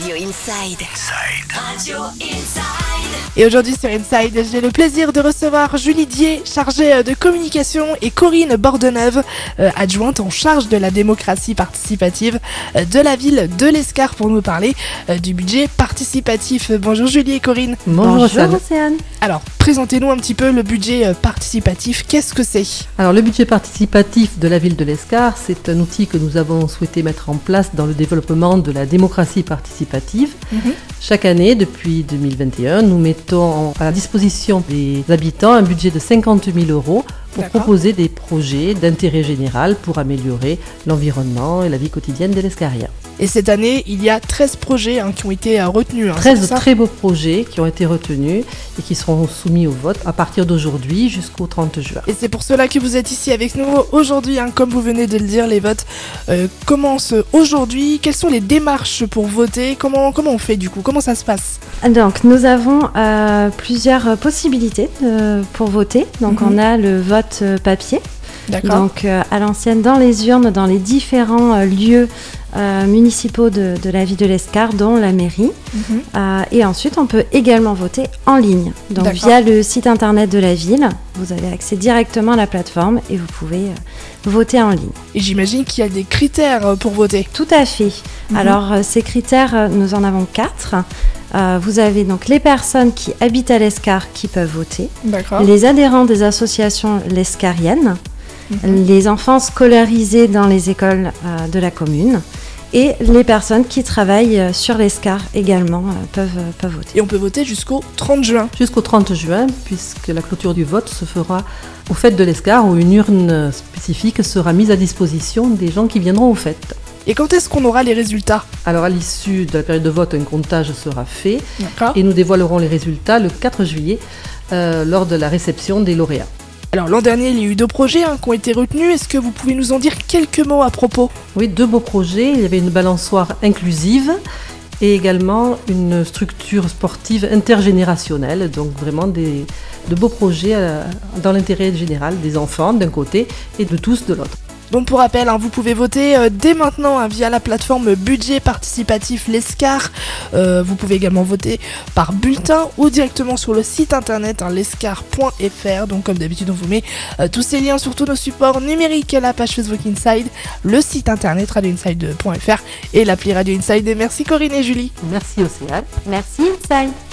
Radio Inside. Radio Inside. Et aujourd'hui sur Inside, j'ai le plaisir de recevoir Julie Dier, chargée de communication, et Corinne Bordeneuve, adjointe en charge de la démocratie participative de la ville de l'Escar, pour nous parler du budget participatif. Bonjour Julie et Corinne. Bonjour Océane. Alors, présentez-nous un petit peu le budget participatif. Qu'est-ce que c'est ? Alors, le budget participatif de la ville de l'Escar, c'est un outil que nous avons souhaité mettre en place dans le développement de la démocratie participative. Chaque année, depuis 2021, nous mettons à disposition des habitants un budget de 50 000 € pour proposer des projets d'intérêt général pour améliorer l'environnement et la vie quotidienne des Lescariens. Et cette année, il y a 13 projets qui ont été retenus. 13 très beaux projets qui ont été retenus et qui seront soumis au vote à partir d'aujourd'hui jusqu'au 30 juin. Et c'est pour cela que vous êtes ici avec nous aujourd'hui. Comme vous venez de le dire, les votes commencent aujourd'hui. Quelles sont les démarches pour voter ? Comment on fait du coup ? Comment ça se passe ? Donc nous avons plusieurs possibilités pour voter. Donc on a le vote papier. D'accord. Donc à l'ancienne dans les urnes, dans les différents lieux municipaux de la ville de l'Escar, dont la mairie. Et ensuite on peut également voter en ligne. Donc via le site internet de la ville, vous avez accès directement à la plateforme et vous pouvez voter en ligne. Et j'imagine qu'il y a des critères pour voter. Tout à fait. Alors ces critères, nous en avons 4. Vous avez donc les personnes qui habitent à l'Escar qui peuvent voter, les adhérents des associations lescariennes, les enfants scolarisés dans les écoles de la commune et les personnes qui travaillent sur l'Escar également peuvent voter. Et on peut voter jusqu'au 30 juin. Jusqu'au 30 juin, puisque la clôture du vote se fera aux fêtes de l'Escar, où une urne spécifique sera mise à disposition des gens qui viendront aux fêtes. Et quand est-ce qu'on aura les résultats ? Alors à l'issue de la période de vote, un comptage sera fait et nous dévoilerons les résultats le 4 juillet lors de la réception des lauréats. Alors l'an dernier, il y a eu 2 projets qui ont été retenus. Est-ce que vous pouvez nous en dire quelques mots à propos ? Oui, 2 beaux projets. Il y avait une balançoire inclusive et également une structure sportive intergénérationnelle. Donc vraiment de beaux projets dans l'intérêt général des enfants d'un côté et de tous de l'autre. Bon, pour rappel, vous pouvez voter dès maintenant via la plateforme budget participatif l'Escar. Vous pouvez également voter par bulletin ou directement sur le site internet lescar.fr. Donc comme d'habitude, on vous met tous ces liens sur tous nos supports numériques, la page Facebook Inside, le site internet radioinside.fr et l'appli Radio Inside. Et merci Corinne et Julie. Merci Océane. Merci Inside.